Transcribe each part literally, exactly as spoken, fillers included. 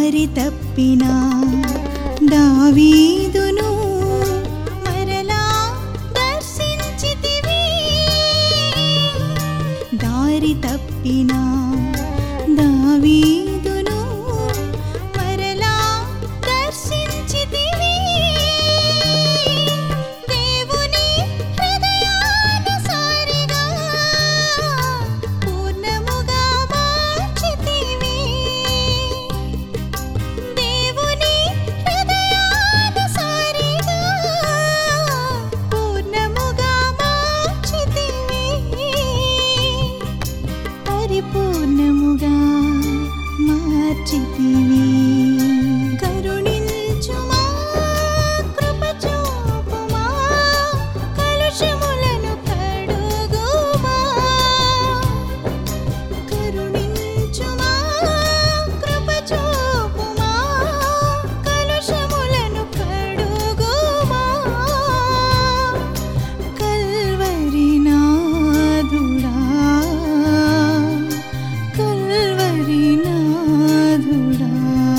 దారి తప్పిన దావీదును మరలా దర్శించితివి. దారి తప్పిన దావీదును మరలా దర్శించితివి. దేవుని హృదయానుసారిగా పూర్ణముగా మార్చితివి. దేవుని హృదయానుసారిగా పూర్ణముగా మార్చితివి. పరిపూర్ణముగా మార్చితివి. కరుణించుమా, కృప చూపుమా, కలుషములను కడుగుమా. కరుణించుమా, కృప చూపుమా, కలుషములను కడుగుమా. Calvary నాథుడా, Calvary నాథుడా.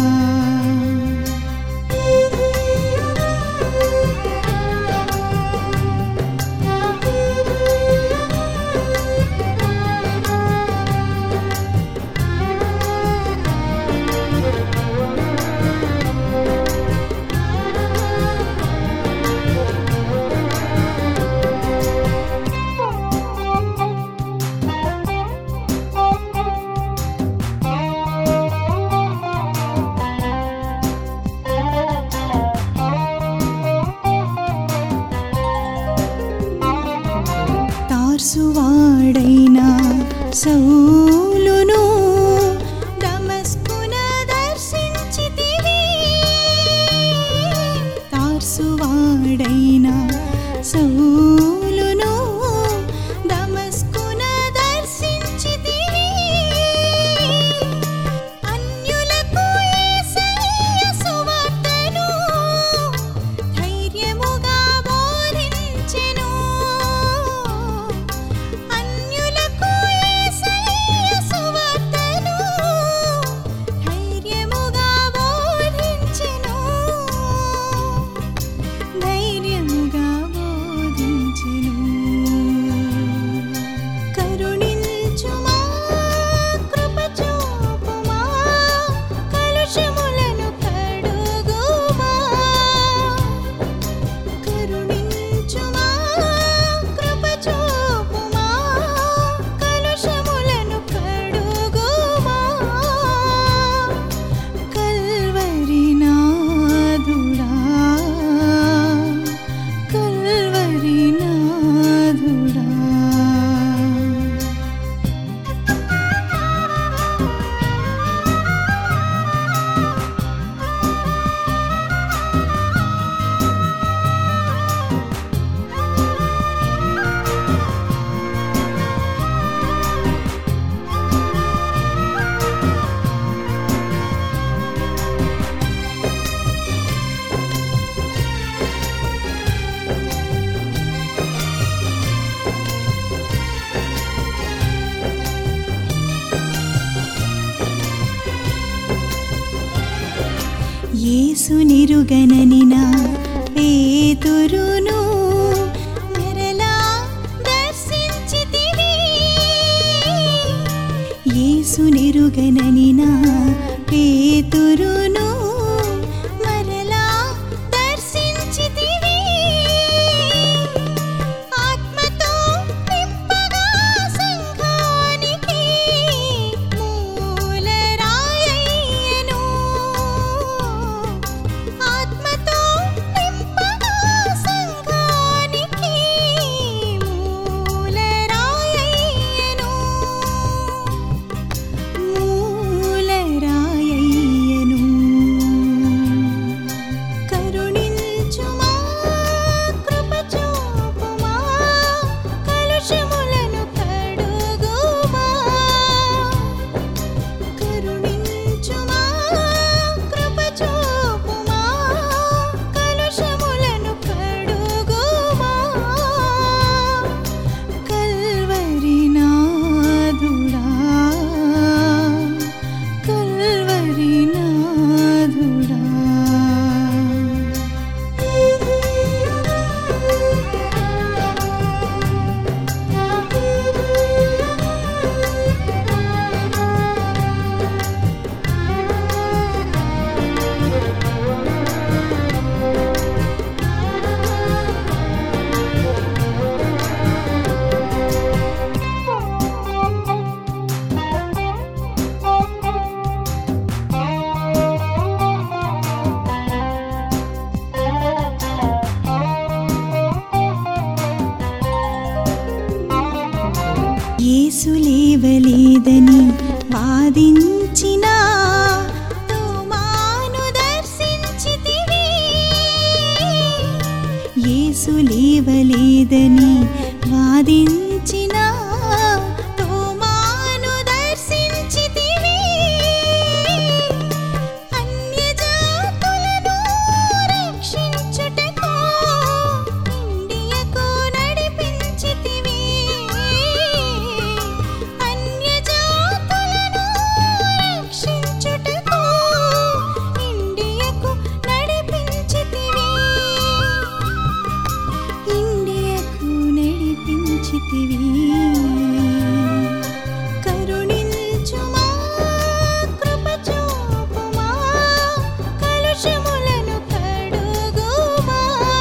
తార్సువాడైన సౌలును దమస్కున దర్శించితివి. తార్సువాడైన సౌలును దమస్కున దర్శించితివి. అన్యులకు యేసయ్య సువార్తను ధైర్యముగా బోధించెను. అన్యులకు యేసయ్య సువార్తను ధైర్యముగా బోధించెను. ధైర్యముగా బోధించెను. కరుణించుమా, కృప చూపుమా, కలుషములను కడుగుమా. కరుణించుమా, కృప చూపుమా, కలుషములను కడుగుమా. Calvary నాథుడా, Calvary నాథుడా. యేసునిరుగనని నా పేతురును మరలా దర్శించితివి. యేసునిరుగనని నా పేతురును మరలా దర్శించితివి. ఆత్మతో నింపగా సంఘానికి మూలరాయయ్యెను. ఆత్మతో నింపగా సంఘానికి మూలరాయయ్యెను. మూలరాయయ్యెను. వాదించిన తోమాను దర్శించితివి. యేసు లేవలేదని వాదించిన తోమాను దర్శించితివి. అన్యజాతులను రక్షించుటకు ఇండియకు నడిపించితివి. అన్యజాతులను రక్షించుటకు ఇండియకు నడిపించితివి. ఇండియకు నడిపించితివి. కరుణించుమా, కృప చూపుమా, కలుషములను కడుగుమా.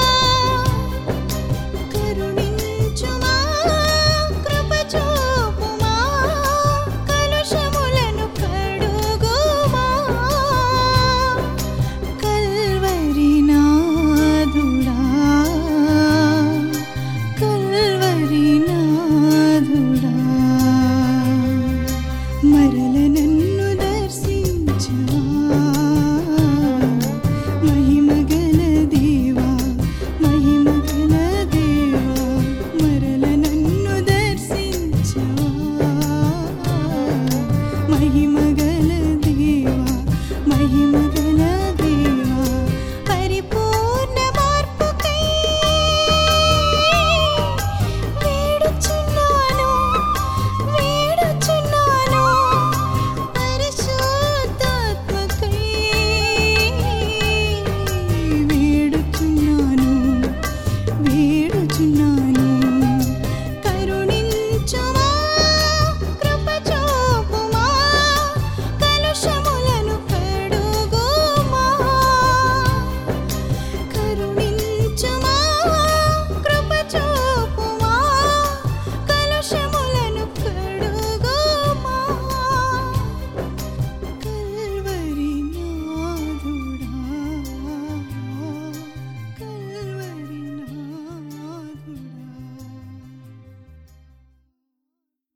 కరుణించుమా, కృప చూపుమా, కలుషములను కడుగుమా. కల్వరి నాథుడా, కల్వరి నాథుడా, మరల నన్ను దర్శించవా. మహిమగల దేవా, మహిమగల దేవా, మరల నన్ను దర్శించవా. మహిమగల దేవా, మహిమగల దేవా, పరిపూర్ణ మార్పుకై వేడుచున్నాను, వేడుచున్నాను. పరిశుద్ధాత్మకై వేడుచున్నాను, వేడుచున్నాను.